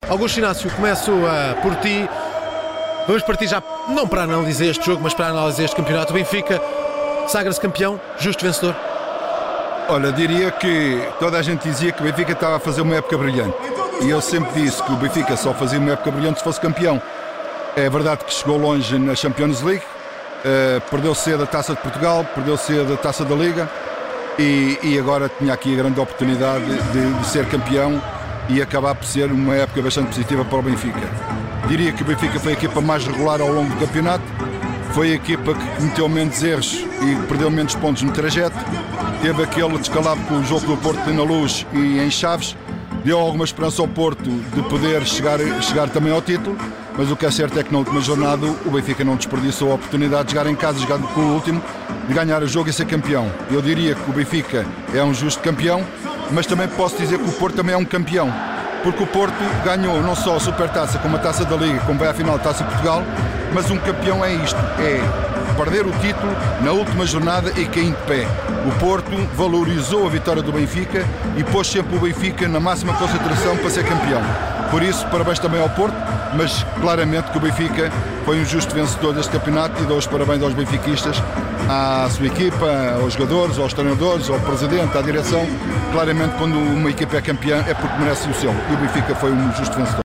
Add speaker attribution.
Speaker 1: Augusto Inácio, começo por ti. Vamos partir já, não para analisar este jogo, mas para analisar este campeonato. O Benfica sagra-se campeão, justo vencedor.
Speaker 2: Olha, diria que toda a gente dizia que o Benfica estava a fazer uma época brilhante. E eu sempre disse que o Benfica só fazia uma época brilhante se fosse campeão. É verdade que chegou longe na Champions League, perdeu cedo a Taça de Portugal, perdeu cedo a Taça da Liga e agora tinha aqui a grande oportunidade de ser campeão e acabar por ser uma época bastante positiva para o Benfica. Diria que o Benfica foi a equipa mais regular ao longo do campeonato, foi a equipa que cometeu menos erros e perdeu menos pontos no trajeto, teve aquele descalabro com o jogo do Porto na Luz e em Chaves, deu alguma esperança ao Porto de poder chegar também ao título, mas o que é certo é que na última jornada o Benfica não desperdiçou a oportunidade de jogar em casa, jogando com o último, de ganhar o jogo e ser campeão. Eu diria que o Benfica é um justo campeão, mas também posso dizer que o Porto também é um campeão, porque o Porto ganhou não só a Supertaça como a Taça da Liga, como vai à final da Taça de Portugal, mas um campeão é isto, é perder o título na última jornada e cair de pé. O Porto valorizou a vitória do Benfica e pôs sempre o Benfica na máxima concentração para ser campeão. Por isso, parabéns também ao Porto, mas claramente que o Benfica foi um justo vencedor deste campeonato e dou os parabéns aos benfiquistas, à sua equipa, aos jogadores, aos treinadores, ao presidente, à direção. Claramente, quando uma equipa é campeã é porque merece o seu. E o Benfica foi um justo vencedor.